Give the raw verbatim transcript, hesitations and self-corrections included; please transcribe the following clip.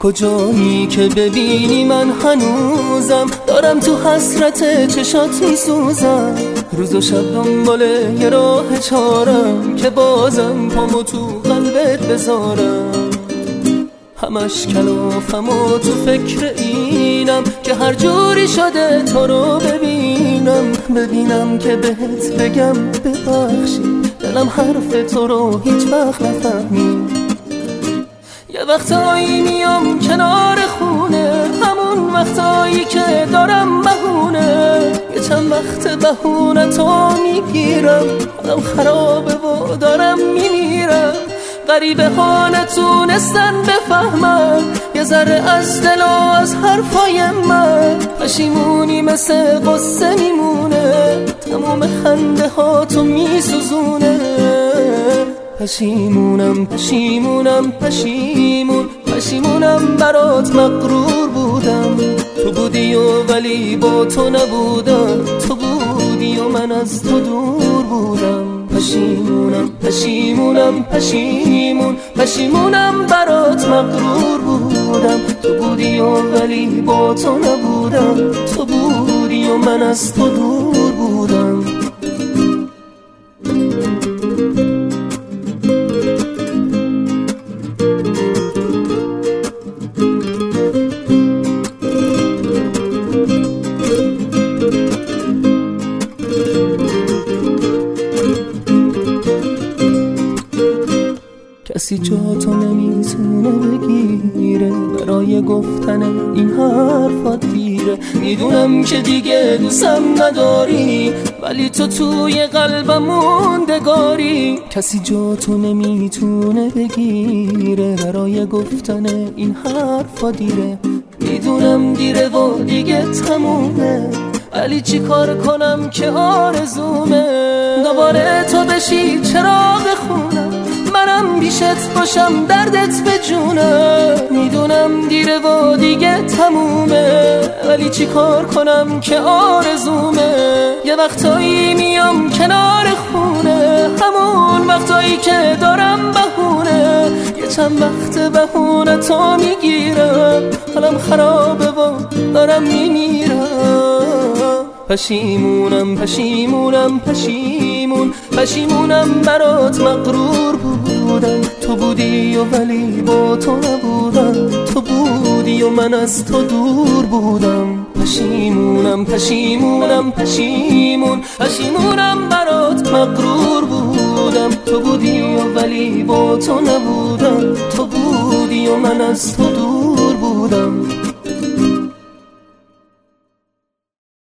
کجایی که ببینی من هنوزم دارم تو حسرت چشات میسوزم، روز و شب دنبال یه راه چارم که بازم پامو تو قلبت بذارم. همش کلافم و تو فکر اینم که هر جوری شده تو رو ببینم، ببینم که بهت بگم ببخشی، دلم حرف تو رو هیچ وقت نفهمید. یه وقتایی میام کنار خونه، همون وقتایی که دارم بهونه، یه چند وقت بهونه تو میگیرم، حالم خرابه و دارم میمیرم. غریبه ها نتونستن بفهمم یه ذره از دل و از حرفای من، پشیمونی مثل قصه میمونه، تموم خنده ها تو میسوزونه. پشیمونم پشیمونم پشیمون پشیمونم برات مغرور بودم، تو بودی و ولی با تو نبودم، تو بودی و من از تو دور بودم. پشیمونم پشیمونم پشیمون پشیمونم برات مغرور بودم، تو بودی و ولی با تو نبودم، تو بودی و من از تو دور بودم. کسی جا تو نمیتونه بگیره، برای گفتن این حرفات دیره. میدونم که دیگه دوستم نداری، ولی تو توی قلبم موندگاری. کسی جا تو نمیتونه بگیره، برای گفتن این حرفات دیره. میدونم دیره و دیگه تمومه، ولی چی کار کنم که آرزومه دوباره تو بشی چراغ خونم، منم بیشت باشم دردت به جونم. میدونم دیره و دیگه تمومه، ولی چی کار کنم که آرزومه. یه وقتایی میام کنار خونه، همون وقتایی که دارم بهونه، یه چند وقت بهونه تو میگیرم، حالم خرابه و دارم میمیرم. پشیمونم پشیمونم پشیمون پشیمونم برات مغرور بودم، تو بودی و ولی با تو نبودم، تو بودی و من از تو دور بودم. پشیمونم پشیمونم پشیمون پشیمونم برات مغرور بودم، تو بودی و ولی با تو نبودم، تو بودی و من از تو دور بودم.